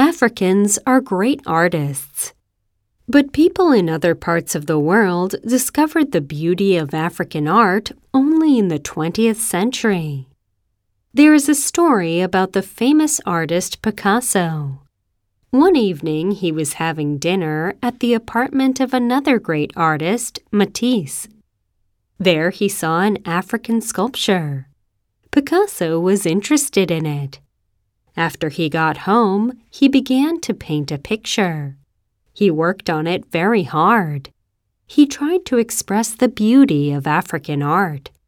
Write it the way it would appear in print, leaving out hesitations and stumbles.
Africans are great artists. But people in other parts of the world discovered the beauty of African art only in the 20th century. There is a story about the famous artist Picasso. One evening he was having dinner at the apartment of another great artist, Matisse. There he saw an African sculpture. Picasso was interested in it. After he got home, he began to paint a picture. He worked on it very hard. He tried to express the beauty of African art.